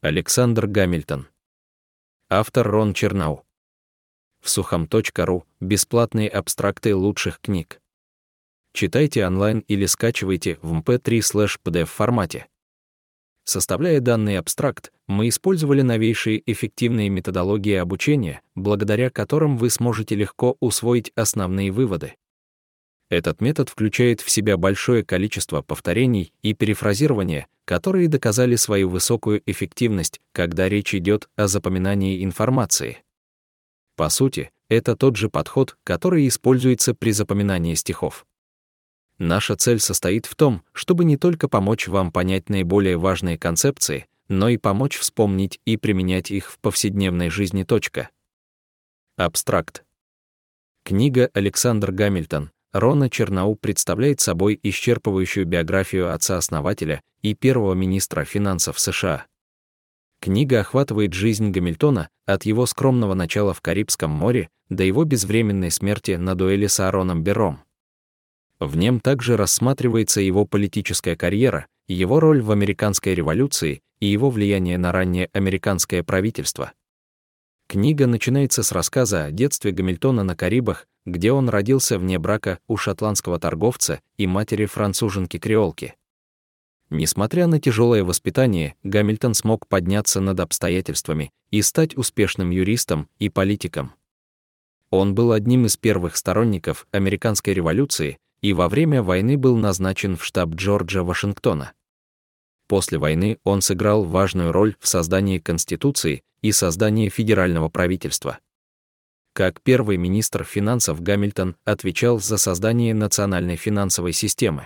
Александр Гамильтон. Автор Рон Чернау. В сухом.ру бесплатные абстракты лучших книг. Читайте онлайн или скачивайте в mp3/pdf формате. Составляя данный абстракт, мы использовали новейшие эффективные методологии обучения, благодаря которым вы сможете легко усвоить основные выводы. Этот метод включает в себя большое количество повторений и перефразирования, которые доказали свою высокую эффективность, когда речь идет о запоминании информации. По сути, это тот же подход, который используется при запоминании стихов. Наша цель состоит в том, чтобы не только помочь вам понять наиболее важные концепции, но и помочь вспомнить и применять их в повседневной жизни. Абстракт. Книга «Александр Гамильтон» Рона Чернау представляет собой исчерпывающую биографию отца-основателя и первого министра финансов США. Книга охватывает жизнь Гамильтона от его скромного начала в Карибском море до его безвременной смерти на дуэли с Аароном Берром. В нем также рассматривается его политическая карьера, его роль в американской революции и его влияние на раннее американское правительство. Книга начинается с рассказа о детстве Гамильтона на Карибах, где он родился вне брака у шотландского торговца и матери-француженки-креолки. Несмотря на тяжелое воспитание, Гамильтон смог подняться над обстоятельствами и стать успешным юристом и политиком. Он был одним из первых сторонников американской революции и во время войны был назначен в штаб Джорджа Вашингтона. После войны он сыграл важную роль в создании Конституции и создании федерального правительства. Как первый министр финансов Гамильтон отвечал за создание национальной финансовой системы.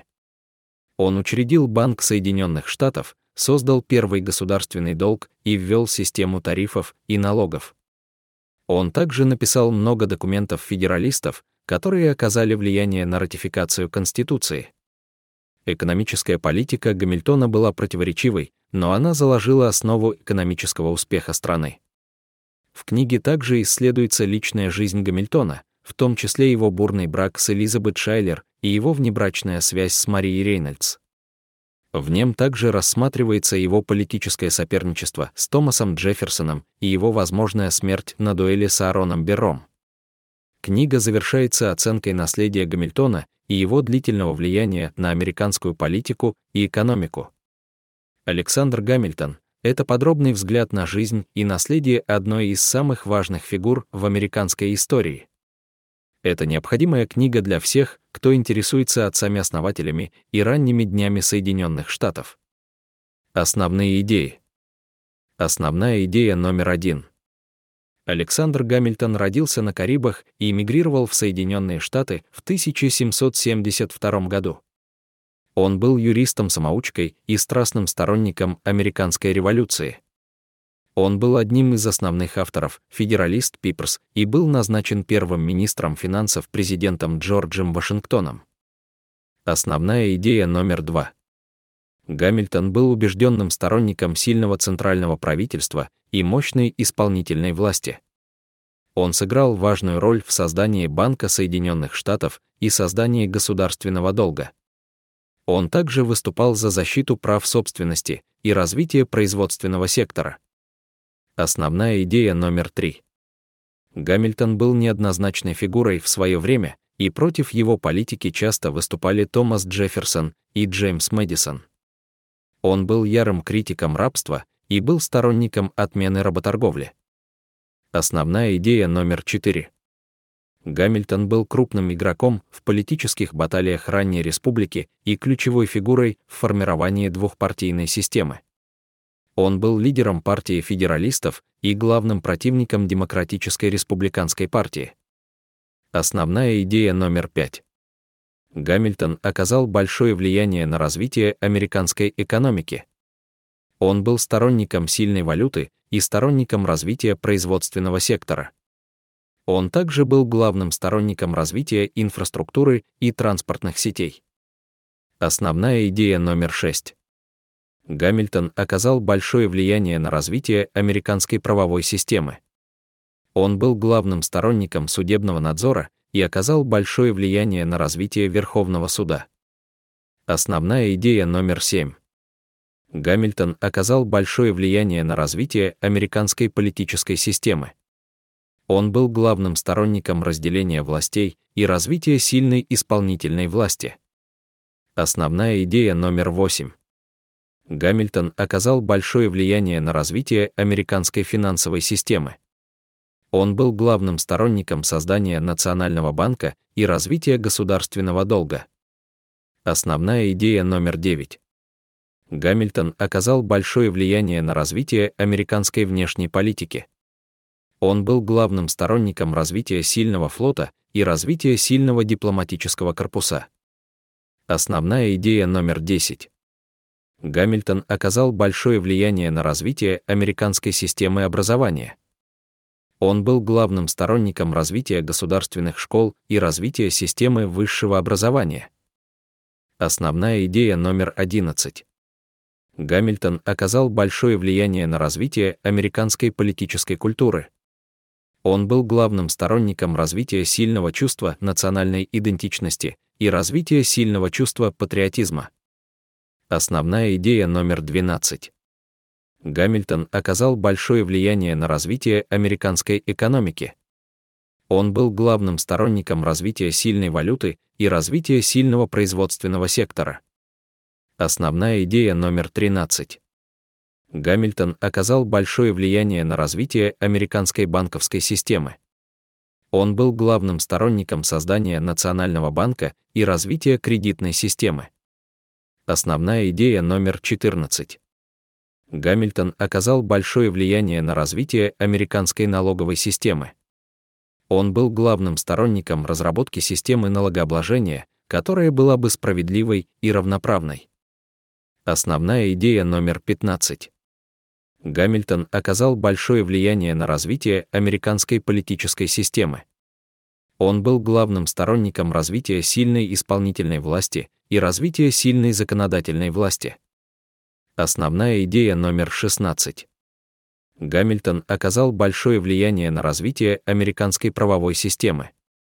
Он учредил Банк Соединенных Штатов, создал первый государственный долг и ввел систему тарифов и налогов. Он также написал много документов федералистов, которые оказали влияние на ратификацию Конституции. Экономическая политика Гамильтона была противоречивой, но она заложила основу экономического успеха страны. В книге также исследуется личная жизнь Гамильтона, в том числе его бурный брак с Элизабет Шайлер и его внебрачная связь с Марией Рейнольдс. В нем также рассматривается его политическое соперничество с Томасом Джефферсоном и его возможная смерть на дуэли с Аароном Берром. Книга завершается оценкой наследия Гамильтона и его длительного влияния на американскую политику и экономику. Александр Гамильтон — это подробный взгляд на жизнь и наследие одной из самых важных фигур в американской истории. Это необходимая книга для всех, кто интересуется отцами-основателями и ранними днями Соединенных Штатов. Основные идеи. Основная идея номер 1. Александр Гамильтон родился на Карибах и эмигрировал в Соединенные Штаты в 1772 году. Он был юристом-самоучкой и страстным сторонником американской революции. Он был одним из основных авторов «Федералист Пиперс» и был назначен первым министром финансов президентом Джорджем Вашингтоном. Основная идея номер 2. Гамильтон был убежденным сторонником сильного центрального правительства и мощной исполнительной власти. Он сыграл важную роль в создании Банка Соединенных Штатов и создании государственного долга. Он также выступал за защиту прав собственности и развитие производственного сектора. Основная идея номер 3. Гамильтон был неоднозначной фигурой в свое время, и против его политики часто выступали Томас Джефферсон и Джеймс Мэдисон. Он был ярым критиком рабства и был сторонником отмены работорговли. Основная идея номер 4. Гамильтон был крупным игроком в политических баталиях ранней республики и ключевой фигурой в формировании двухпартийной системы. Он был лидером партии федералистов и главным противником Демократической республиканской партии. Основная идея номер 5. Гамильтон оказал большое влияние на развитие американской экономики. Он был сторонником сильной валюты и сторонником развития производственного сектора. Он также был главным сторонником развития инфраструктуры и транспортных сетей. Основная идея номер 6. Гамильтон оказал большое влияние на развитие американской правовой системы. Он был главным сторонником судебного надзора и оказал большое влияние на развитие Верховного суда. Основная идея номер 7. Гамильтон оказал большое влияние на развитие американской политической системы. Он был главным сторонником разделения властей и развития сильной исполнительной власти. Основная идея номер 8. Гамильтон оказал большое влияние на развитие американской финансовой системы. Он был главным сторонником создания Национального банка и развития государственного долга. Основная идея номер 9. Гамильтон оказал большое влияние на развитие американской внешней политики. Он был главным сторонником развития сильного флота и развития сильного дипломатического корпуса. Основная идея номер 10. Гамильтон оказал большое влияние на развитие американской системы образования. Он был главным сторонником развития государственных школ и развития системы высшего образования. Основная идея номер 11. Гамильтон оказал большое влияние на развитие американской политической культуры. Он был главным сторонником развития сильного чувства национальной идентичности и развития сильного чувства патриотизма. Основная идея номер 12. Гамильтон оказал большое влияние на развитие американской экономики. Он был главным сторонником развития сильной валюты и развития сильного производственного сектора. Основная идея номер 13. Гамильтон оказал большое влияние на развитие американской банковской системы. Он был главным сторонником создания Национального банка и развития кредитной системы. Основная идея номер 14. Гамильтон оказал большое влияние на развитие американской налоговой системы. Он был главным сторонником разработки системы налогообложения, которая была бы справедливой и равноправной. Основная идея номер 15. Гамильтон оказал большое влияние на развитие американской политической системы. Он был главным сторонником развития сильной исполнительной власти и развития сильной законодательной власти. Основная идея номер 16. Гамильтон оказал большое влияние на развитие американской правовой системы.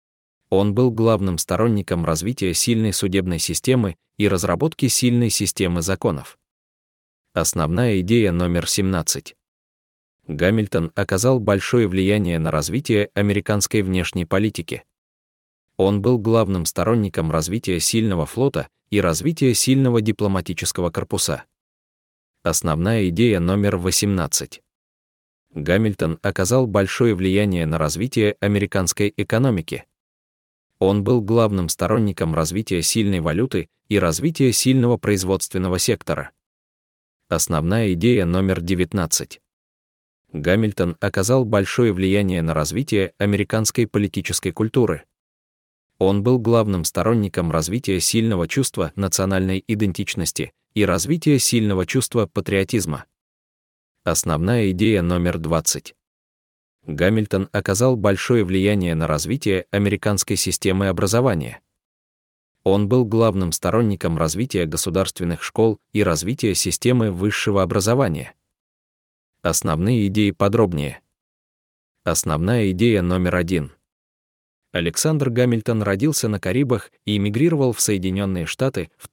Он был главным сторонником развития сильной судебной системы и разработки сильной системы законов. Основная идея номер 17. Гамильтон оказал большое влияние на развитие американской внешней политики. Он был главным сторонником развития сильного флота и развития сильного дипломатического корпуса. Основная идея номер 18. Гамильтон оказал большое влияние на развитие американской экономики. Он был главным сторонником развития сильной валюты и развития сильного производственного сектора. Основная идея номер 19. Гамильтон оказал большое влияние на развитие американской политической культуры. Он был главным сторонником развития сильного чувства национальной идентичности и развития сильного чувства патриотизма. Основная идея номер 20. Гамильтон оказал большое влияние на развитие американской системы образования. Он был главным сторонником развития государственных школ и развития системы высшего образования. Основные идеи подробнее. Основная идея номер 1. Александр Гамильтон родился на Карибах и эмигрировал в Соединенные Штаты в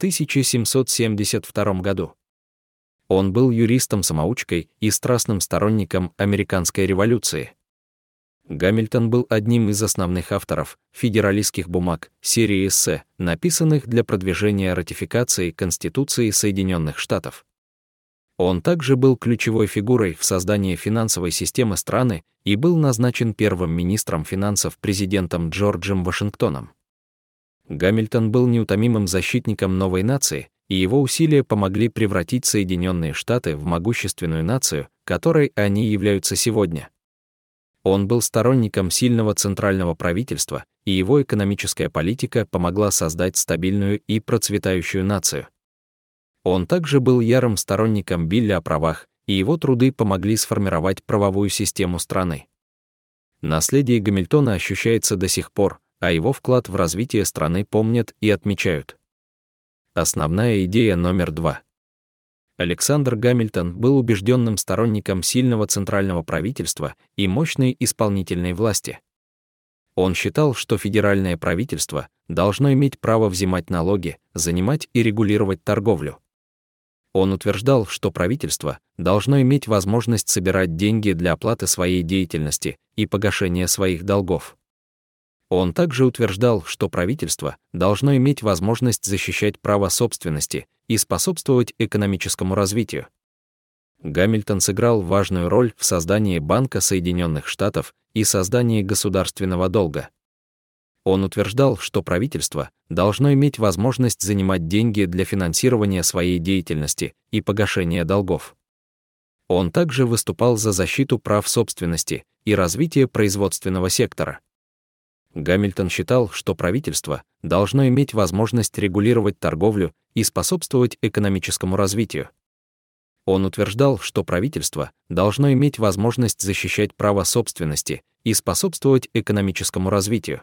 1772 году. Он был юристом-самоучкой и страстным сторонником американской революции. Гамильтон был одним из основных авторов «Федералистских бумаг» серии эссе, написанных для продвижения ратификации Конституции Соединенных Штатов. Он также был ключевой фигурой в создании финансовой системы страны и был назначен первым министром финансов президентом Джорджем Вашингтоном. Гамильтон был неутомимым защитником новой нации, и его усилия помогли превратить Соединенные Штаты в могущественную нацию, которой они являются сегодня. Он был сторонником сильного центрального правительства, и его экономическая политика помогла создать стабильную и процветающую нацию. Он также был ярым сторонником Билля о правах, и его труды помогли сформировать правовую систему страны. Наследие Гамильтона ощущается до сих пор, а его вклад в развитие страны помнят и отмечают. Основная идея номер 2. Александр Гамильтон был убежденным сторонником сильного центрального правительства и мощной исполнительной власти. Он считал, что федеральное правительство должно иметь право взимать налоги, занимать и регулировать торговлю. Он утверждал, что правительство должно иметь возможность собирать деньги для оплаты своей деятельности и погашения своих долгов. Он также утверждал, что правительство должно иметь возможность защищать право собственности и способствовать экономическому развитию. Гамильтон сыграл важную роль в создании Банка Соединенных Штатов и создании государственного долга. Он утверждал, что правительство должно иметь возможность занимать деньги для финансирования своей деятельности и погашения долгов. Он также выступал за защиту прав собственности и развитие производственного сектора. Гамильтон считал, что правительство должно иметь возможность регулировать торговлю и способствовать экономическому развитию. Он утверждал, что правительство должно иметь возможность защищать право собственности и способствовать экономическому развитию.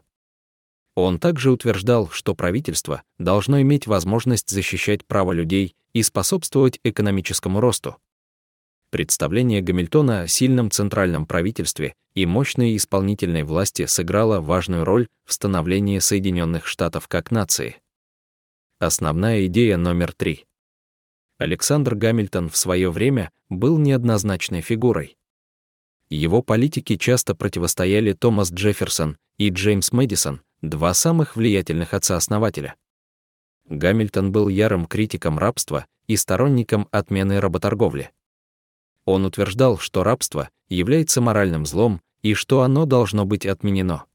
Он также утверждал, что правительство должно иметь возможность защищать право людей и способствовать экономическому росту. Представление Гамильтона о сильном центральном правительстве и мощной исполнительной власти сыграло важную роль в становлении Соединенных Штатов как нации. Основная идея номер 3. Александр Гамильтон в свое время был неоднозначной фигурой. Его политики часто противостояли Томас Джефферсон и Джеймс Мэдисон, два самых влиятельных отца-основателя. Гамильтон был ярым критиком рабства и сторонником отмены работорговли. Он утверждал, что рабство является моральным злом и что оно должно быть отменено.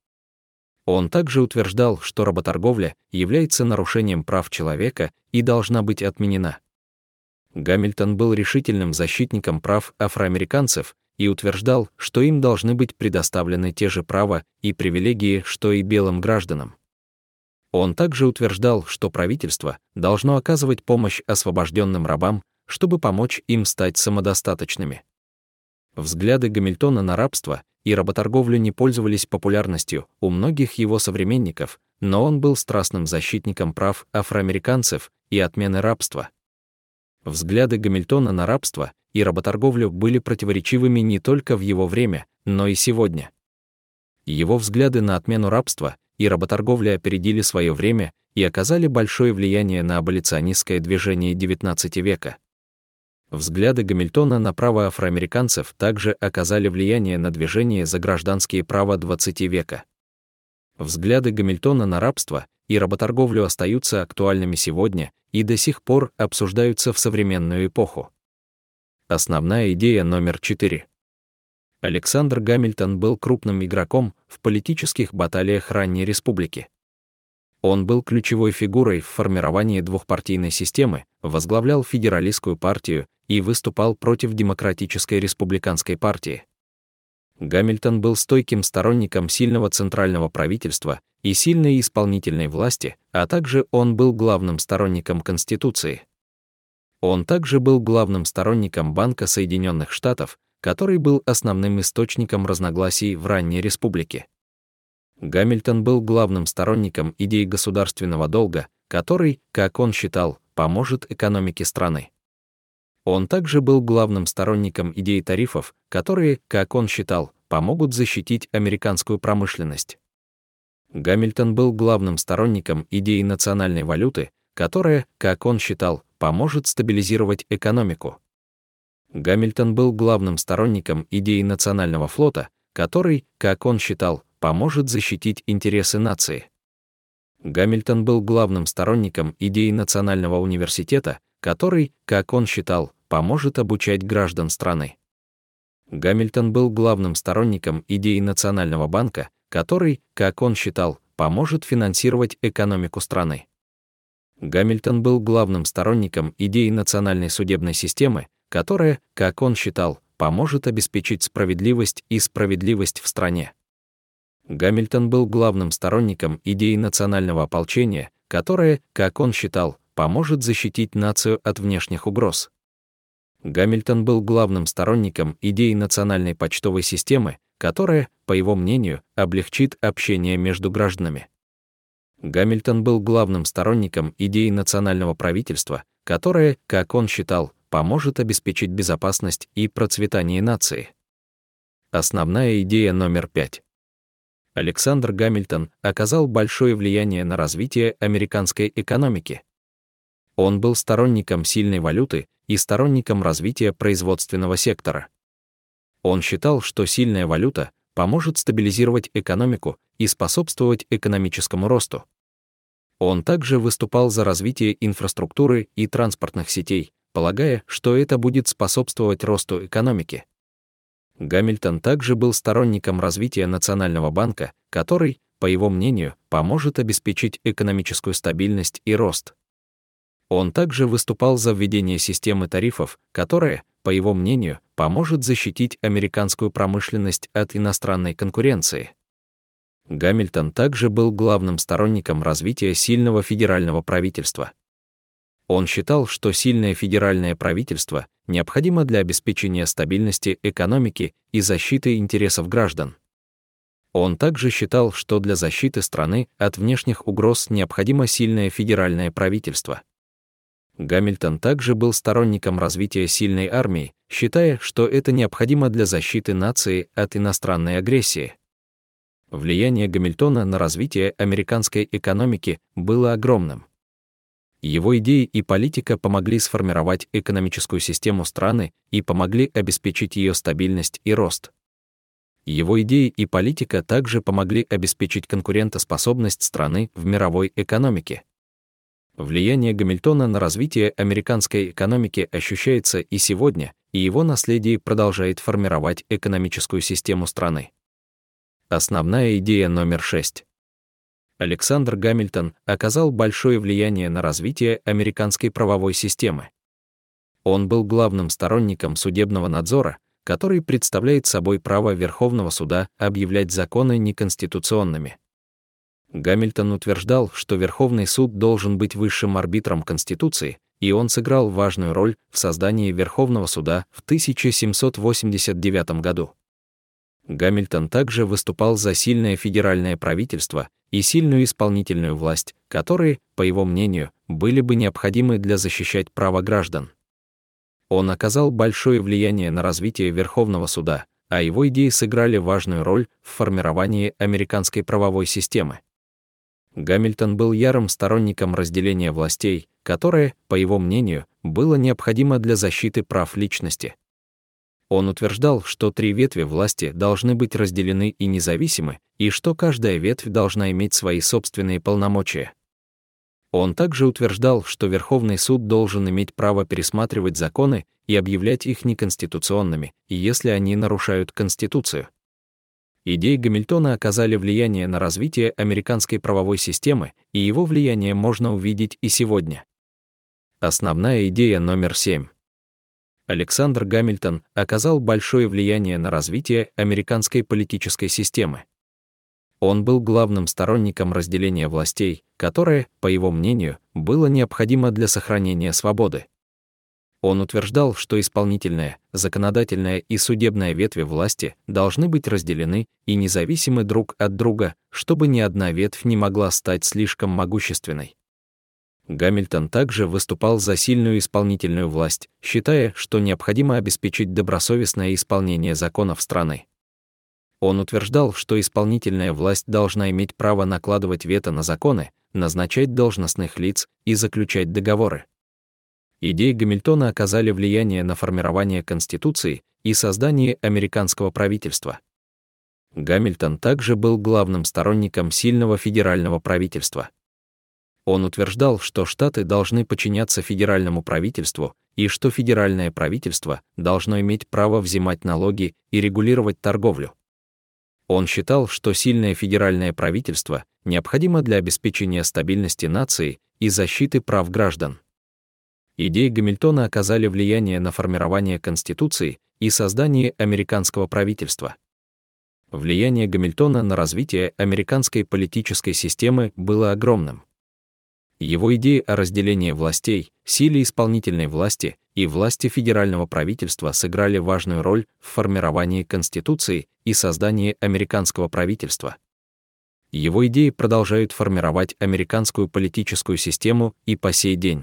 Он также утверждал, что работорговля является нарушением прав человека и должна быть отменена. Гамильтон был решительным защитником прав афроамериканцев и утверждал, что им должны быть предоставлены те же права и привилегии, что и белым гражданам. Он также утверждал, что правительство должно оказывать помощь освобожденным рабам, чтобы помочь им стать самодостаточными. Взгляды Гамильтона на рабство и работорговлю не пользовались популярностью у многих его современников, но он был страстным защитником прав афроамериканцев и отмены рабства. Взгляды Гамильтона на рабство и работорговлю были противоречивыми не только в его время, но и сегодня. Его взгляды на отмену рабства и работорговли опередили свое время и оказали большое влияние на аболиционистское движение XIX века. Взгляды Гамильтона на право афроамериканцев также оказали влияние на движение за гражданские права XX века. Взгляды Гамильтона на рабство и работорговлю остаются актуальными сегодня и до сих пор обсуждаются в современную эпоху. Основная идея номер 4. Александр Гамильтон был крупным игроком в политических баталиях ранней республики. Он был ключевой фигурой в формировании двухпартийной системы, возглавлял федералистскую партию и выступал против демократической республиканской партии. Гамильтон был стойким сторонником сильного центрального правительства и сильной исполнительной власти, а также он был главным сторонником Конституции. Он также был главным сторонником Банка Соединенных Штатов, который был основным источником разногласий в ранней республике. Гамильтон был главным сторонником идей государственного долга, который, как он считал, поможет экономике страны. Он также был главным сторонником идей тарифов, которые, как он считал, помогут защитить американскую промышленность. Гамильтон был главным сторонником идеи национальной валюты, которая, как он считал, поможет стабилизировать экономику. Гамильтон был главным сторонником идеи национального флота, который, как он считал, поможет защитить интересы нации. Гамильтон был главным сторонником идеи национального университета, который, как он считал, поможет обучать граждан страны. Гамильтон был главным сторонником идеи Национального банка, который, как он считал, поможет финансировать экономику страны. Гамильтон был главным сторонником идеи национальной судебной системы, которая, как он считал, поможет обеспечить справедливость и справедливость в стране. Гамильтон был главным сторонником идеи национального ополчения, которое, как он считал, поможет защитить нацию от внешних угроз. Гамильтон был главным сторонником идеи национальной почтовой системы, которая, по его мнению, облегчит общение между гражданами. Гамильтон был главным сторонником идеи национального правительства, которое, как он считал, поможет обеспечить безопасность и процветание нации. Основная идея номер 5. Александр Гамильтон оказал большое влияние на развитие американской экономики. Он был сторонником сильной валюты и сторонником развития производственного сектора. Он считал, что сильная валюта поможет стабилизировать экономику и способствовать экономическому росту. Он также выступал за развитие инфраструктуры и транспортных сетей, полагая, что это будет способствовать росту экономики. Гамильтон также был сторонником развития Национального банка, который, по его мнению, поможет обеспечить экономическую стабильность и рост. Он также выступал за введение системы тарифов, которая, по его мнению, поможет защитить американскую промышленность от иностранной конкуренции. Гамильтон также был главным сторонником развития сильного федерального правительства. Он считал, что сильное федеральное правительство необходимо для обеспечения стабильности экономики и защиты интересов граждан. Он также считал, что для защиты страны от внешних угроз необходимо сильное федеральное правительство. Гамильтон также был сторонником развития сильной армии, считая, что это необходимо для защиты нации от иностранной агрессии. Влияние Гамильтона на развитие американской экономики было огромным. Его идеи и политика помогли сформировать экономическую систему страны и помогли обеспечить ее стабильность и рост. Его идеи и политика также помогли обеспечить конкурентоспособность страны в мировой экономике. Влияние Гамильтона на развитие американской экономики ощущается и сегодня, и его наследие продолжает формировать экономическую систему страны. Основная идея номер 6. Александр Гамильтон оказал большое влияние на развитие американской правовой системы. Он был главным сторонником судебного надзора, который представляет собой право Верховного суда объявлять законы неконституционными. Гамильтон утверждал, что Верховный суд должен быть высшим арбитром Конституции, и он сыграл важную роль в создании Верховного суда в 1789 году. Гамильтон также выступал за сильное федеральное правительство и сильную исполнительную власть, которые, по его мнению, были бы необходимы для защищать права граждан. Он оказал большое влияние на развитие Верховного суда, а его идеи сыграли важную роль в формировании американской правовой системы. Гамильтон был ярым сторонником разделения властей, которое, по его мнению, было необходимо для защиты прав личности. Он утверждал, что 3 ветви власти должны быть разделены и независимы, и что каждая ветвь должна иметь свои собственные полномочия. Он также утверждал, что Верховный суд должен иметь право пересматривать законы и объявлять их неконституционными, если они нарушают Конституцию. Идеи Гамильтона оказали влияние на развитие американской правовой системы, и его влияние можно увидеть и сегодня. Основная идея номер 7. Александр Гамильтон оказал большое влияние на развитие американской политической системы. Он был главным сторонником разделения властей, которое, по его мнению, было необходимо для сохранения свободы. Он утверждал, что исполнительная, законодательная и судебная ветви власти должны быть разделены и независимы друг от друга, чтобы ни одна ветвь не могла стать слишком могущественной. Гамильтон также выступал за сильную исполнительную власть, считая, что необходимо обеспечить добросовестное исполнение законов страны. Он утверждал, что исполнительная власть должна иметь право накладывать вето на законы, назначать должностных лиц и заключать договоры. Идеи Гамильтона оказали влияние на формирование Конституции и создание американского правительства. Гамильтон также был главным сторонником сильного федерального правительства. Он утверждал, что штаты должны подчиняться федеральному правительству и что федеральное правительство должно иметь право взимать налоги и регулировать торговлю. Он считал, что сильное федеральное правительство необходимо для обеспечения стабильности нации и защиты прав граждан. Идеи Гамильтона оказали влияние на формирование Конституции и создание американского правительства. Влияние Гамильтона на развитие американской политической системы было огромным. Его идеи о разделении властей, силе исполнительной власти и власти федерального правительства сыграли важную роль в формировании Конституции и создании американского правительства. Его идеи продолжают формировать американскую политическую систему и по сей день.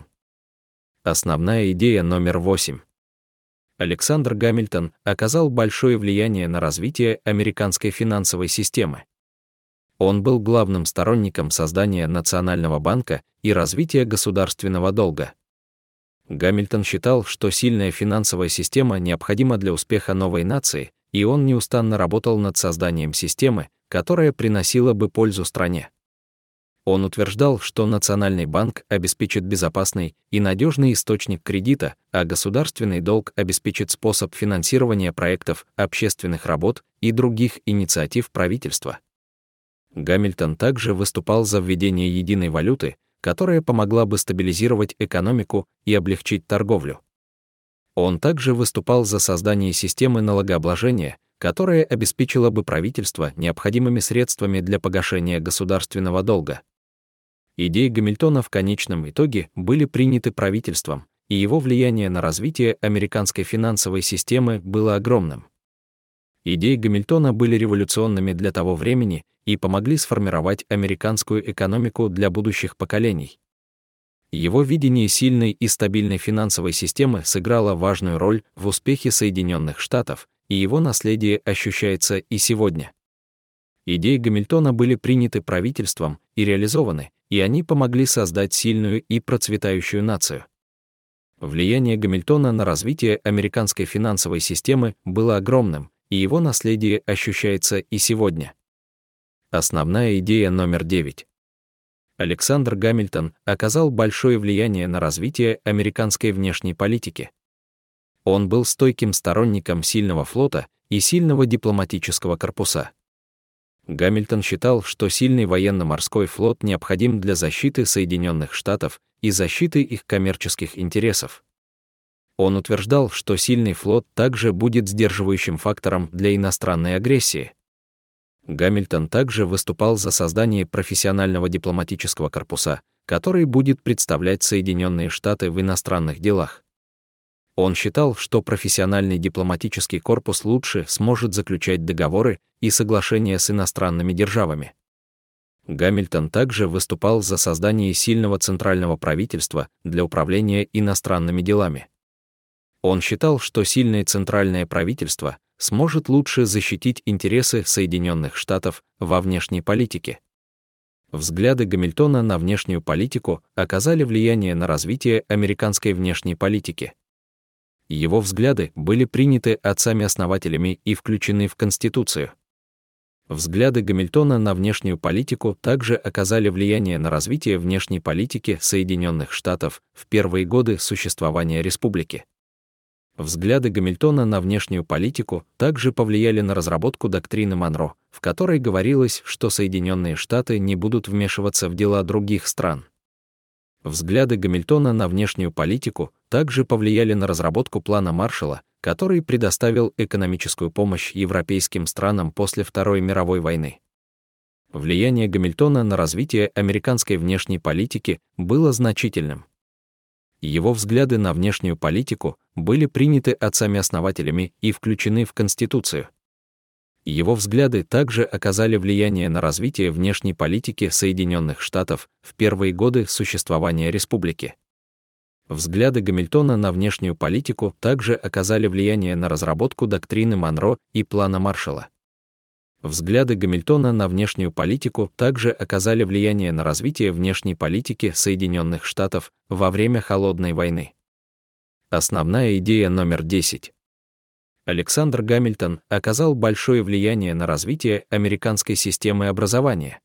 Основная идея номер 8. Александр Гамильтон оказал большое влияние на развитие американской финансовой системы. Он был главным сторонником создания Национального банка и развития государственного долга. Гамильтон считал, что сильная финансовая система необходима для успеха новой нации, и он неустанно работал над созданием системы, которая приносила бы пользу стране. Он утверждал, что Национальный банк обеспечит безопасный и надежный источник кредита, а государственный долг обеспечит способ финансирования проектов, общественных работ и других инициатив правительства. Гамильтон также выступал за введение единой валюты, которая помогла бы стабилизировать экономику и облегчить торговлю. Он также выступал за создание системы налогообложения, которая обеспечила бы правительство необходимыми средствами для погашения государственного долга. Идеи Гамильтона в конечном итоге были приняты правительством, и его влияние на развитие американской финансовой системы было огромным. Идеи Гамильтона были революционными для того времени и помогли сформировать американскую экономику для будущих поколений. Его видение сильной и стабильной финансовой системы сыграло важную роль в успехе Соединенных Штатов, и его наследие ощущается и сегодня. Идеи Гамильтона были приняты правительством и реализованы, и они помогли создать сильную и процветающую нацию. Влияние Гамильтона на развитие американской финансовой системы было огромным, и его наследие ощущается и сегодня. Основная идея номер 9. Александр Гамильтон оказал большое влияние на развитие американской внешней политики. Он был стойким сторонником сильного флота и сильного дипломатического корпуса. Гамильтон считал, что сильный военно-морской флот необходим для защиты Соединенных Штатов и защиты их коммерческих интересов. Он утверждал, что сильный флот также будет сдерживающим фактором для иностранной агрессии. Гамильтон также выступал за создание профессионального дипломатического корпуса, который будет представлять Соединенные Штаты в иностранных делах. Он считал, что профессиональный дипломатический корпус лучше сможет заключать договоры и соглашения с иностранными державами. Гамильтон также выступал за создание сильного центрального правительства для управления иностранными делами. Он считал, что сильное центральное правительство сможет лучше защитить интересы Соединенных Штатов во внешней политике. Взгляды Гамильтона на внешнюю политику оказали влияние на развитие американской внешней политики. Его взгляды были приняты отцами-основателями и включены в Конституцию. Взгляды Гамильтона на внешнюю политику также оказали влияние на развитие внешней политики Соединенных Штатов в первые годы существования республики. Взгляды Гамильтона на внешнюю политику также повлияли на разработку доктрины Монро, в которой говорилось, что Соединенные Штаты не будут вмешиваться в дела других стран. Взгляды Гамильтона на внешнюю политику также повлияли на разработку плана Маршалла, который предоставил экономическую помощь европейским странам после Второй мировой войны. Влияние Гамильтона на развитие американской внешней политики было значительным. Его взгляды на внешнюю политику были приняты отцами-основателями и включены в Конституцию. Его взгляды также оказали влияние на развитие внешней политики Соединенных Штатов в первые годы существования республики. Взгляды Гамильтона на внешнюю политику также оказали влияние на разработку доктрины Монро и плана Маршалла. Взгляды Гамильтона на внешнюю политику также оказали влияние на развитие внешней политики Соединенных Штатов во время Холодной войны. Основная идея номер 10. Александр Гамильтон оказал большое влияние на развитие американской системы образования.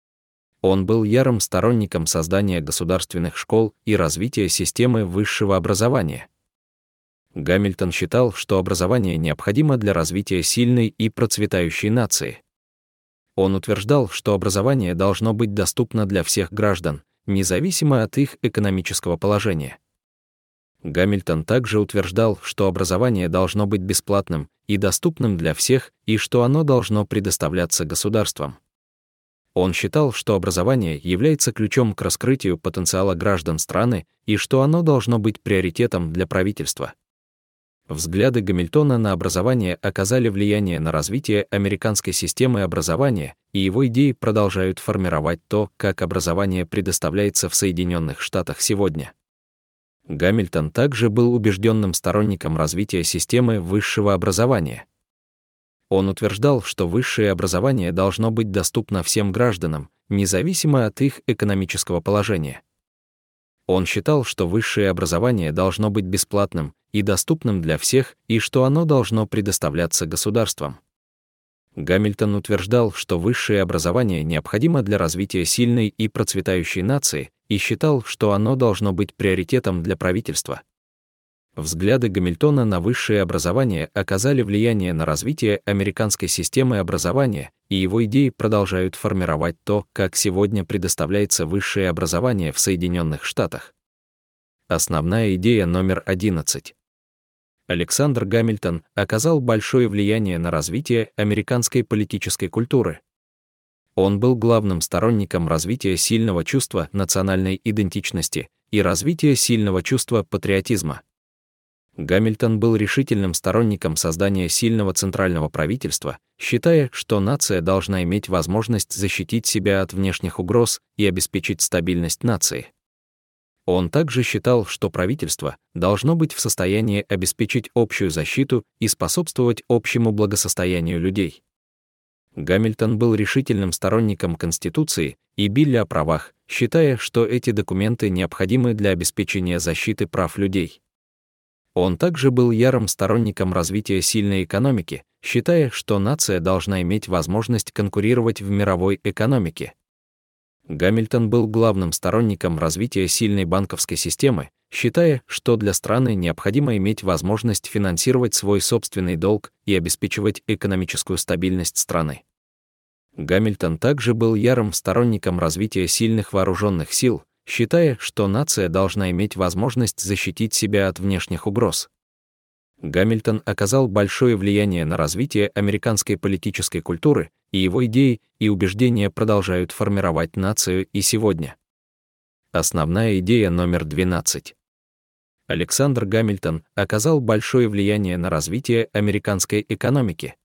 Он был ярым сторонником создания государственных школ и развития системы высшего образования. Гамильтон считал, что образование необходимо для развития сильной и процветающей нации. Он утверждал, что образование должно быть доступно для всех граждан, независимо от их экономического положения. Гамильтон также утверждал, что образование должно быть бесплатным и доступным для всех, и что оно должно предоставляться государством. Он считал, что образование является ключом к раскрытию потенциала граждан страны и что оно должно быть приоритетом для правительства. Взгляды Гамильтона на образование оказали влияние на развитие американской системы образования, и его идеи продолжают формировать то, как образование предоставляется в Соединенных Штатах сегодня. Гамильтон также был убежденным сторонником развития системы высшего образования. Он утверждал, что высшее образование должно быть доступно всем гражданам, независимо от их экономического положения. Он считал, что высшее образование должно быть бесплатным и доступным для всех, и что оно должно предоставляться государством. Гамильтон утверждал, что высшее образование необходимо для развития сильной и процветающей нации, и считал, что оно должно быть приоритетом для правительства. Взгляды Гамильтона на высшее образование оказали влияние на развитие американской системы образования, и его идеи продолжают формировать то, как сегодня предоставляется высшее образование в Соединенных Штатах. Основная идея номер 11. Александр Гамильтон оказал большое влияние на развитие американской политической культуры. Он был главным сторонником развития сильного чувства национальной идентичности и развития сильного чувства патриотизма. Гамильтон был решительным сторонником создания сильного центрального правительства, считая, что нация должна иметь возможность защитить себя от внешних угроз и обеспечить стабильность нации. Он также считал, что правительство должно быть в состоянии обеспечить общую защиту и способствовать общему благосостоянию людей. Гамильтон был решительным сторонником Конституции и Билля о правах, считая, что эти документы необходимы для обеспечения защиты прав людей. Он также был ярым сторонником развития сильной экономики, считая, что нация должна иметь возможность конкурировать в мировой экономике. Гамильтон был главным сторонником развития сильной банковской системы, считая, что для страны необходимо иметь возможность финансировать свой собственный долг и обеспечивать экономическую стабильность страны. Гамильтон также был ярым сторонником развития сильных вооруженных сил, считая, что нация должна иметь возможность защитить себя от внешних угроз. Гамильтон оказал большое влияние на развитие американской политической культуры, и его идеи и убеждения продолжают формировать нацию и сегодня. Основная идея номер 12. Александр Гамильтон оказал большое влияние на развитие американской экономики.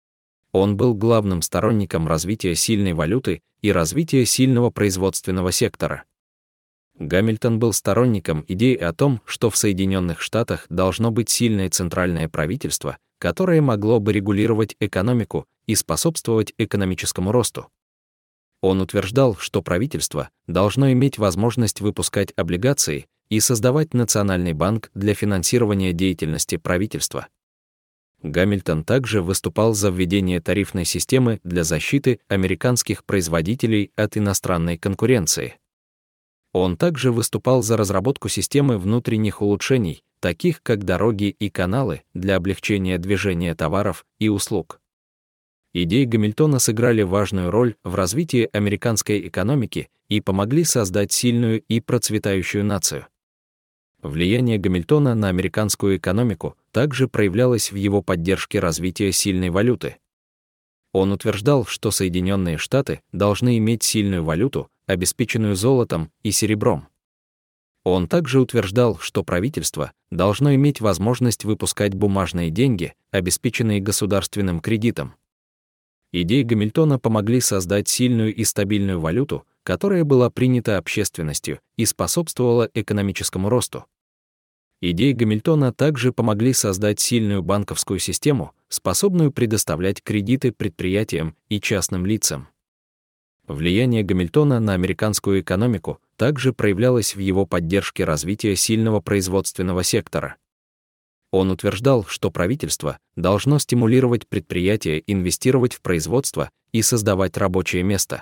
Он был главным сторонником развития сильной валюты и развития сильного производственного сектора. Гамильтон был сторонником идеи о том, что в Соединенных Штатах должно быть сильное центральное правительство, которое могло бы регулировать экономику и способствовать экономическому росту. Он утверждал, что правительство должно иметь возможность выпускать облигации и создавать Национальный банк для финансирования деятельности правительства. Гамильтон также выступал за введение тарифной системы для защиты американских производителей от иностранной конкуренции. Он также выступал за разработку системы внутренних улучшений, таких как дороги и каналы, для облегчения движения товаров и услуг. Идеи Гамильтона сыграли важную роль в развитии американской экономики и помогли создать сильную и процветающую нацию. Влияние Гамильтона на американскую экономику также проявлялось в его поддержке развития сильной валюты. Он утверждал, что Соединенные Штаты должны иметь сильную валюту, обеспеченную золотом и серебром. Он также утверждал, что правительство должно иметь возможность выпускать бумажные деньги, обеспеченные государственным кредитом. Идеи Гамильтона помогли создать сильную и стабильную валюту, которая была принята общественностью и способствовала экономическому росту. Идеи Гамильтона также помогли создать сильную банковскую систему, способную предоставлять кредиты предприятиям и частным лицам. Влияние Гамильтона на американскую экономику также проявлялось в его поддержке развития сильного производственного сектора. Он утверждал, что правительство должно стимулировать предприятия инвестировать в производство и создавать рабочее место.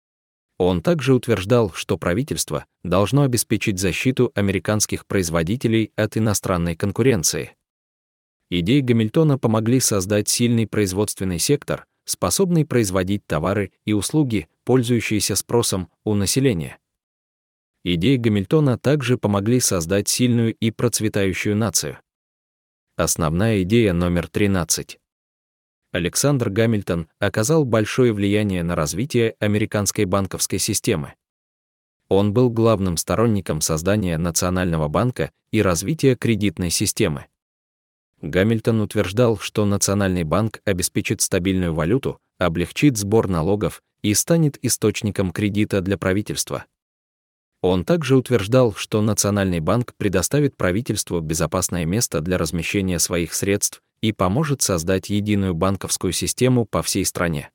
Он также утверждал, что правительство должно обеспечить защиту американских производителей от иностранной конкуренции. Идеи Гамильтона помогли создать сильный производственный сектор, способный производить товары и услуги, пользующиеся спросом у населения. Идеи Гамильтона также помогли создать сильную и процветающую нацию. Основная идея номер 13. Александр Гамильтон оказал большое влияние на развитие американской банковской системы. Он был главным сторонником создания Национального банка и развития кредитной системы. Гамильтон утверждал, что Национальный банк обеспечит стабильную валюту, облегчит сбор налогов и станет источником кредита для правительства. Он также утверждал, что Национальный банк предоставит правительству безопасное место для размещения своих средств и поможет создать единую банковскую систему по всей стране.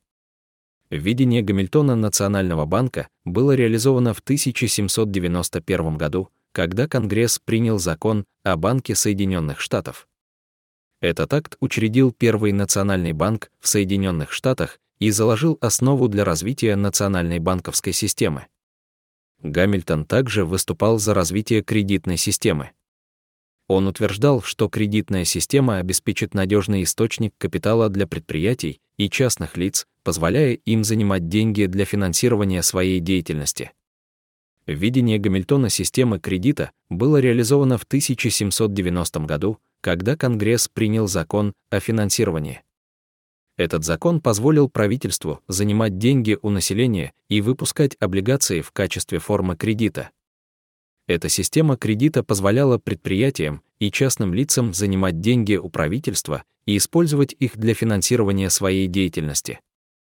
Видение Гамильтона Национального банка было реализовано в 1791 году, когда Конгресс принял закон о Банке Соединенных Штатов. Этот акт учредил первый национальный банк в Соединенных Штатах и заложил основу для развития национальной банковской системы. Гамильтон также выступал за развитие кредитной системы. Он утверждал, что кредитная система обеспечит надежный источник капитала для предприятий и частных лиц, позволяя им занимать деньги для финансирования своей деятельности. Видение Гамильтона системы кредита было реализовано в 1790 году, когда Конгресс принял закон о финансировании. Этот закон позволил правительству занимать деньги у населения и выпускать облигации в качестве формы кредита. Эта система кредита позволяла предприятиям и частным лицам занимать деньги у правительства и использовать их для финансирования своей деятельности.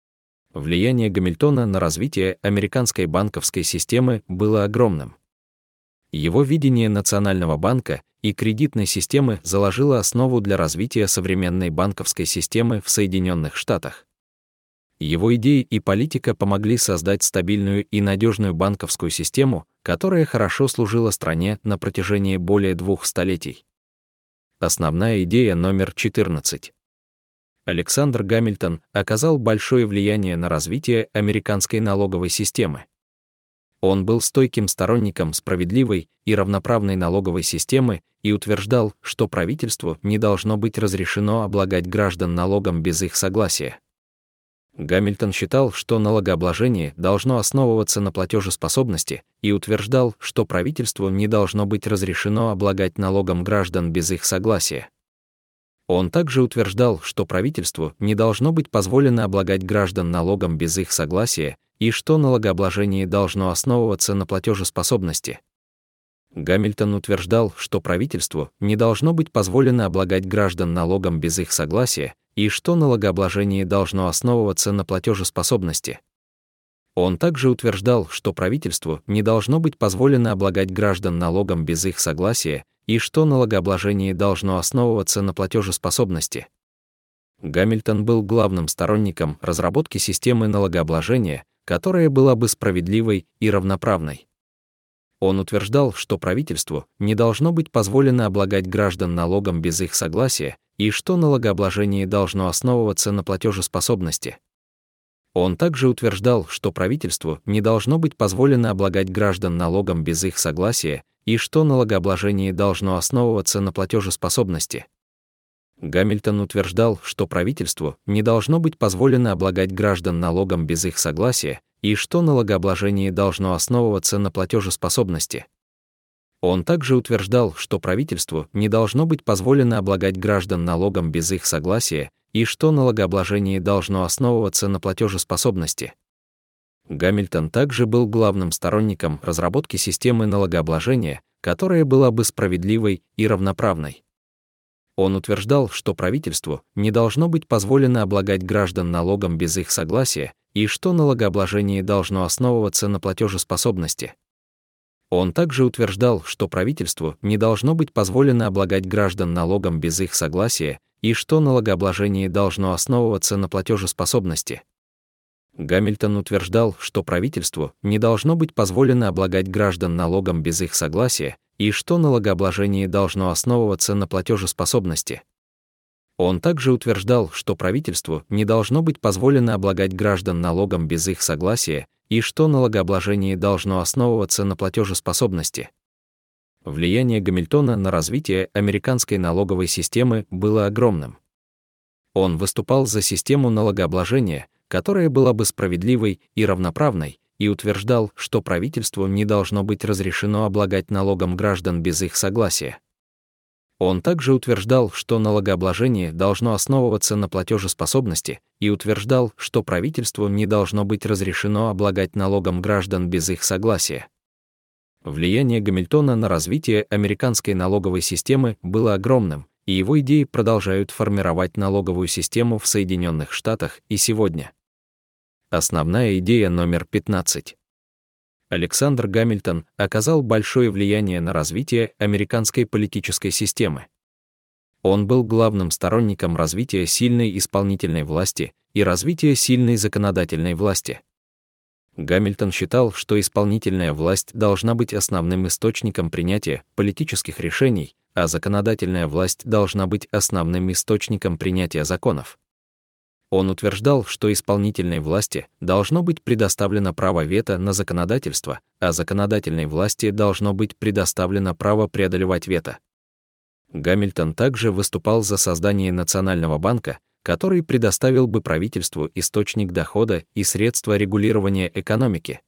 Влияние Гамильтона на развитие американской банковской системы было огромным. Его видение национального банка и кредитной системы заложило основу для развития современной банковской системы в Соединенных Штатах. Его идеи и политика помогли создать стабильную и надежную банковскую систему, которая хорошо служила стране на протяжении более 2 столетий. Основная идея номер 14. Александр Гамильтон оказал большое влияние на развитие американской налоговой системы. Он был стойким сторонником справедливой и равноправной налоговой системы и утверждал, что правительству не должно быть разрешено облагать граждан налогом без их согласия. Гамильтон считал, что налогообложение должно основываться на платежеспособности и утверждал, что правительству не должно быть разрешено облагать налогом граждан без их согласия. Он также утверждал, что правительству не должно быть позволено облагать граждан налогом без их согласия и что налогообложение должно основываться на платежеспособности. Гамильтон утверждал, что правительству не должно быть позволено облагать граждан налогом без их согласия и что налогообложение должно основываться на платежеспособности. Он также утверждал, что правительству не должно быть позволено облагать граждан налогом без их согласия и что налогообложение должно основываться на платежеспособности. Гамильтон был главным сторонником разработки системы налогообложения, которая была бы справедливой и равноправной. Он утверждал, что правительству не должно быть позволено облагать граждан налогом без их согласия и что налогообложение должно основываться на платежеспособности. Он также утверждал, что правительству не должно быть позволено облагать граждан налогом без их согласия и что налогообложение должно основываться на платежеспособности. Гамильтон утверждал, что правительству не должно быть позволено облагать граждан налогом без их согласия и что налогообложение должно основываться на платежеспособности. Он также утверждал, что правительству не должно быть позволено облагать граждан налогом без их согласия и что налогообложение должно основываться на платежеспособности. Гамильтон также был главным сторонником разработки системы налогообложения, которая была бы справедливой и равноправной. Он утверждал, что правительству не должно быть позволено облагать граждан налогом без их согласия и что налогообложение должно основываться на платежеспособности. Он также утверждал, что правительству не должно быть позволено облагать граждан налогом без их согласия и что налогообложение должно основываться на платежеспособности. Гамильтон утверждал, что правительству не должно быть позволено облагать граждан налогом без их согласия и что налогообложение должно основываться на платежеспособности. Он также утверждал, что правительству не должно быть позволено облагать граждан налогом без их согласия и что налогообложение должно основываться на платежеспособности. Влияние Гамильтона на развитие американской налоговой системы было огромным. Он выступал за систему налогообложения, которая была бы справедливой и равноправной, и утверждал, что правительству не должно быть разрешено облагать налогом граждан без их согласия. Он также утверждал, что налогообложение должно основываться на платежеспособности, и утверждал, что правительству не должно быть разрешено облагать налогом граждан без их согласия. Влияние Гамильтона на развитие американской налоговой системы было огромным, и его идеи продолжают формировать налоговую систему в Соединенных Штатах и сегодня. Основная идея номер 15. Александр Гамильтон оказал большое влияние на развитие американской политической системы. Он был главным сторонником развития сильной исполнительной власти и развития сильной законодательной власти. Гамильтон считал, что исполнительная власть должна быть основным источником принятия политических решений, а законодательная власть должна быть основным источником принятия законов. Он утверждал, что исполнительной власти должно быть предоставлено право вето на законодательство, а законодательной власти должно быть предоставлено право преодолевать вето. Гамильтон также выступал за создание Национального банка, который предоставил бы правительству источник дохода и средства регулирования экономики.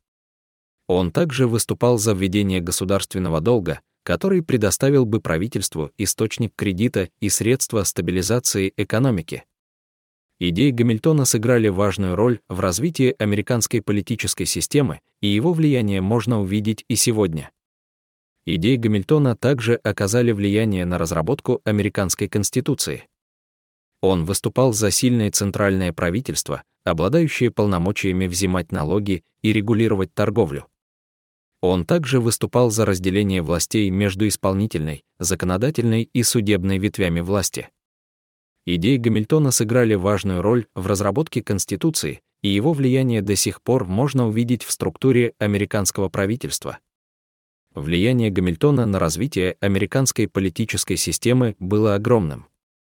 Он также выступал за введение государственного долга, который предоставил бы правительству источник кредита и средства стабилизации экономики. Идеи Гамильтона сыграли важную роль в развитии американской политической системы, и его влияние можно увидеть и сегодня. Идеи Гамильтона также оказали влияние на разработку американской конституции. Он выступал за сильное центральное правительство, обладающее полномочиями взимать налоги и регулировать торговлю. Он также выступал за разделение властей между исполнительной, законодательной и судебной ветвями власти. Идеи Гамильтона сыграли важную роль в разработке Конституции, и его влияние до сих пор можно увидеть в структуре американского правительства. Влияние Гамильтона на развитие американской политической системы было огромным.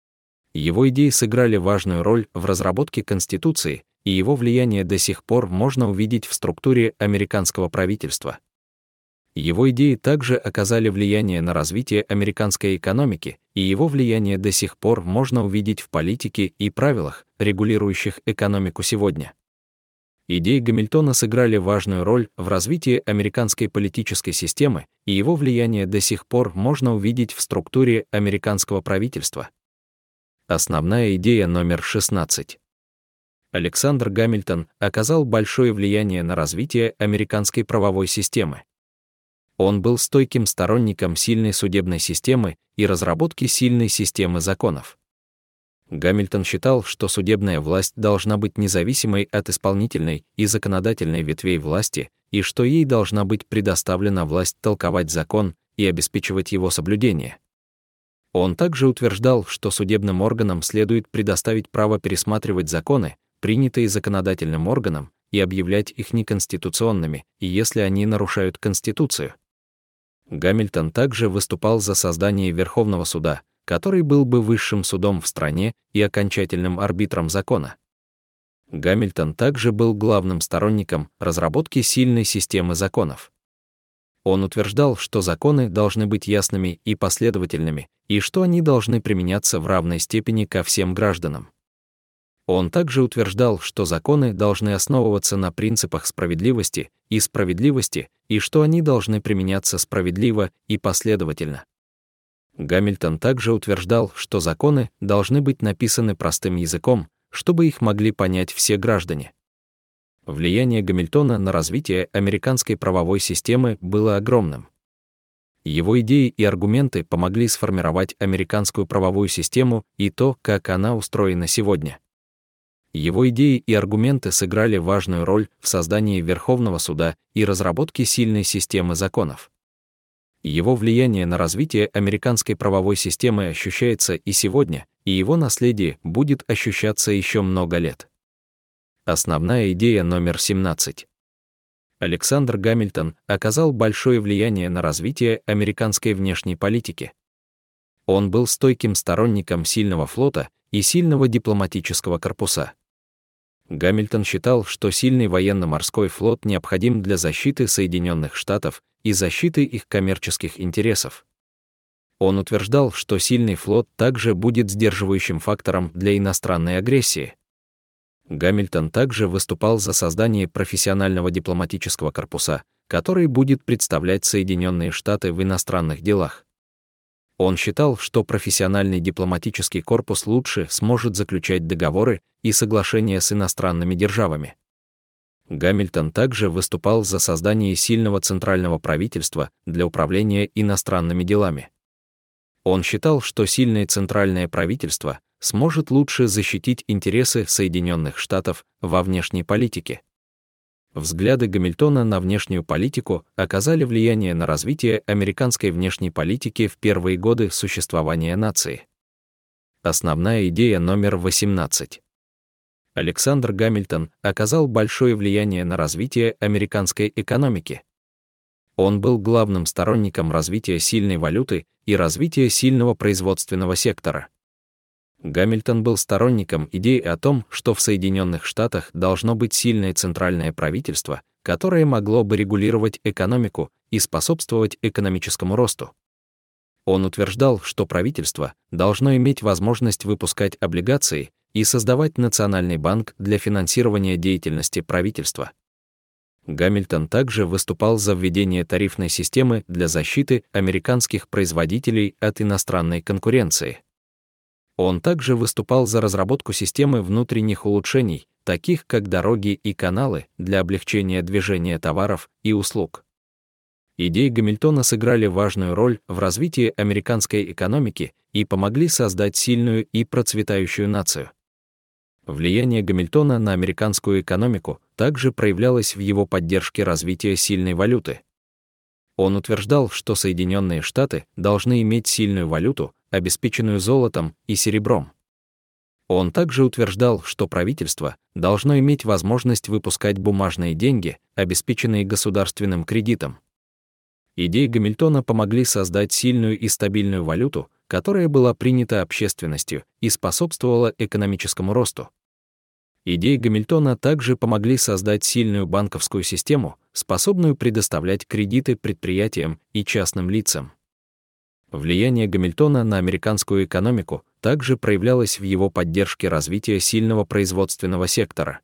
Его идеи сыграли важную роль в разработке Конституции, и его влияние до сих пор можно увидеть в структуре американского правительства. Его идеи также оказали влияние на развитие американской экономики, и его влияние до сих пор можно увидеть в политике и правилах, регулирующих экономику сегодня. Идеи Гамильтона сыграли важную роль в развитии американской политической системы, и его влияние до сих пор можно увидеть в структуре американского правительства. Основная идея номер 16. Александр Гамильтон оказал большое влияние на развитие американской правовой системы. Он был стойким сторонником сильной судебной системы и разработки сильной системы законов. Гамильтон считал, что судебная власть должна быть независимой от исполнительной и законодательной ветвей власти, и что ей должна быть предоставлена власть толковать закон и обеспечивать его соблюдение. Он также утверждал, что судебным органам следует предоставить право пересматривать законы, принятые законодательным органом, и объявлять их неконституционными, и если они нарушают Конституцию. Гамильтон также выступал за создание Верховного суда, который был бы высшим судом в стране и окончательным арбитром закона. Гамильтон также был главным сторонником разработки сильной системы законов. Он утверждал, что законы должны быть ясными и последовательными, и что они должны применяться в равной степени ко всем гражданам. Он также утверждал, что законы должны основываться на принципах справедливости, и что они должны применяться справедливо и последовательно. Гамильтон также утверждал, что законы должны быть написаны простым языком, чтобы их могли понять все граждане. Влияние Гамильтона на развитие американской правовой системы было огромным. Его идеи и аргументы помогли сформировать американскую правовую систему и то, как она устроена сегодня. Его идеи и аргументы сыграли важную роль в создании Верховного суда и разработке сильной системы законов. Его влияние на развитие американской правовой системы ощущается и сегодня, и его наследие будет ощущаться еще много лет. Основная идея номер 17. Александр Гамильтон оказал большое влияние на развитие американской внешней политики. Он был стойким сторонником сильного флота и сильного дипломатического корпуса. Гамильтон считал, что сильный военно-морской флот необходим для защиты Соединенных Штатов и защиты их коммерческих интересов. Он утверждал, что сильный флот также будет сдерживающим фактором для иностранной агрессии. Гамильтон также выступал за создание профессионального дипломатического корпуса, который будет представлять Соединенные Штаты в иностранных делах. Он считал, что профессиональный дипломатический корпус лучше сможет заключать договоры и соглашения с иностранными державами. Гамильтон также выступал за создание сильного центрального правительства для управления иностранными делами. Он считал, что сильное центральное правительство сможет лучше защитить интересы Соединенных Штатов во внешней политике. Взгляды Гамильтона на внешнюю политику оказали влияние на развитие американской внешней политики в первые годы существования нации. Основная идея номер 18. Александр Гамильтон оказал большое влияние на развитие американской экономики. Он был главным сторонником развития сильной валюты и развития сильного производственного сектора. Гамильтон был сторонником идеи о том, что в Соединенных Штатах должно быть сильное центральное правительство, которое могло бы регулировать экономику и способствовать экономическому росту. Он утверждал, что правительство должно иметь возможность выпускать облигации и создавать национальный банк для финансирования деятельности правительства. Гамильтон также выступал за введение тарифной системы для защиты американских производителей от иностранной конкуренции. Он также выступал за разработку системы внутренних улучшений, таких как дороги и каналы, для облегчения движения товаров и услуг. Идеи Гамильтона сыграли важную роль в развитии американской экономики и помогли создать сильную и процветающую нацию. Влияние Гамильтона на американскую экономику также проявлялось в его поддержке развития сильной валюты. Он утверждал, что Соединенные Штаты должны иметь сильную валюту, обеспеченную золотом и серебром. Он также утверждал, что правительство должно иметь возможность выпускать бумажные деньги, обеспеченные государственным кредитом. Идеи Гамильтона помогли создать сильную и стабильную валюту, которая была принята общественностью и способствовала экономическому росту. Идеи Гамильтона также помогли создать сильную банковскую систему, способную предоставлять кредиты предприятиям и частным лицам. Влияние Гамильтона на американскую экономику также проявлялось в его поддержке развития сильного производственного сектора.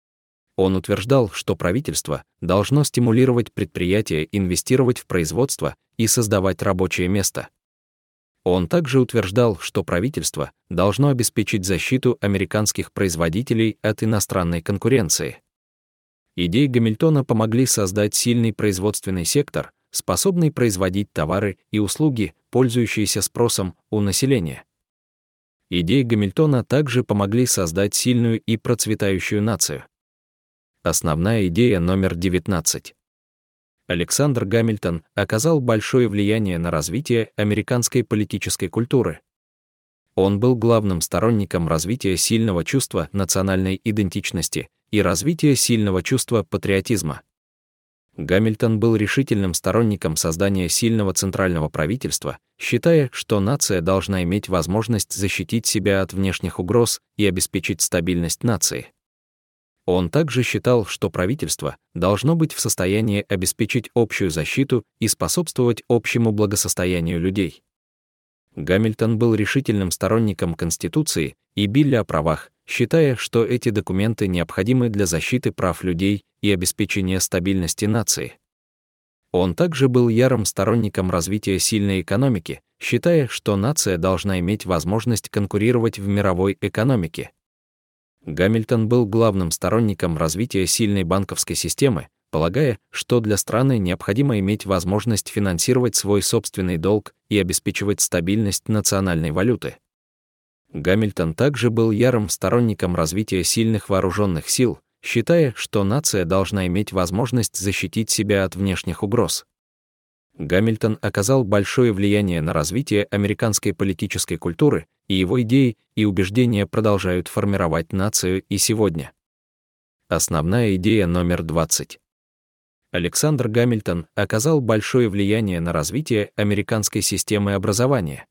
Он утверждал, что правительство должно стимулировать предприятия инвестировать в производство и создавать рабочее место. Он также утверждал, что правительство должно обеспечить защиту американских производителей от иностранной конкуренции. Идеи Гамильтона помогли создать сильный производственный сектор, способный производить товары и услуги, пользующиеся спросом у населения. Идеи Гамильтона также помогли создать сильную и процветающую нацию. Основная идея номер 19. Александр Гамильтон оказал большое влияние на развитие американской политической культуры. Он был главным сторонником развития сильного чувства национальной идентичности и развития сильного чувства патриотизма. Гамильтон был решительным сторонником создания сильного центрального правительства, считая, что нация должна иметь возможность защитить себя от внешних угроз и обеспечить стабильность нации. Он также считал, что правительство должно быть в состоянии обеспечить общую защиту и способствовать общему благосостоянию людей. Гамильтон был решительным сторонником Конституции и Билля о правах, считая, что эти документы необходимы для защиты прав людей и обеспечения стабильности нации. Он также был ярым сторонником развития сильной экономики, считая, что нация должна иметь возможность конкурировать в мировой экономике. Гамильтон был главным сторонником развития сильной банковской системы, полагая, что для страны необходимо иметь возможность финансировать свой собственный долг и обеспечивать стабильность национальной валюты. Гамильтон также был ярым сторонником развития сильных вооруженных сил, считая, что нация должна иметь возможность защитить себя от внешних угроз. Гамильтон оказал большое влияние на развитие американской политической культуры, и его идеи и убеждения продолжают формировать нацию и сегодня. Основная идея номер 20. Александр Гамильтон оказал большое влияние на развитие американской системы образования.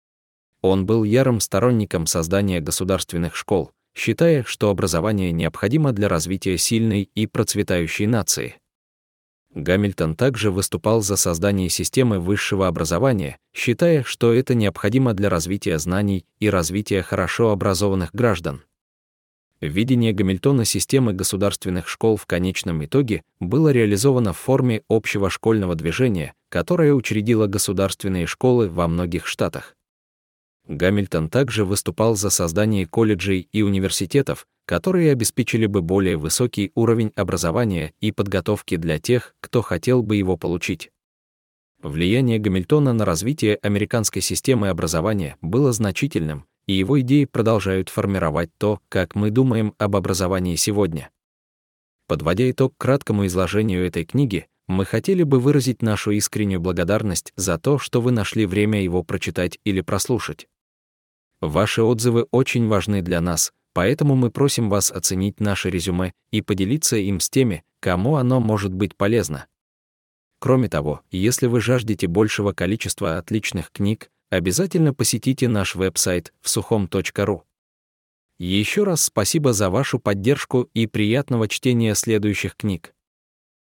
Он был ярым сторонником создания государственных школ, считая, что образование необходимо для развития сильной и процветающей нации. Гамильтон также выступал за создание системы высшего образования, считая, что это необходимо для развития знаний и развития хорошо образованных граждан. Видение Гамильтона системы государственных школ в конечном итоге было реализовано в форме общего школьного движения, которое учредило государственные школы во многих штатах. Гамильтон также выступал за создание колледжей и университетов, которые обеспечили бы более высокий уровень образования и подготовки для тех, кто хотел бы его получить. Влияние Гамильтона на развитие американской системы образования было значительным, и его идеи продолжают формировать то, как мы думаем об образовании сегодня. Подводя итог краткому изложению этой книги, мы хотели бы выразить нашу искреннюю благодарность за то, что вы нашли время его прочитать или прослушать. Ваши отзывы очень важны для нас, Поэтому мы просим вас оценить наше резюме и поделиться им с теми, кому оно может быть полезно. Кроме того, если вы жаждете большего количества отличных книг, обязательно посетите наш веб-сайт всухом.ру. Еще раз спасибо за вашу поддержку и приятного чтения следующих книг.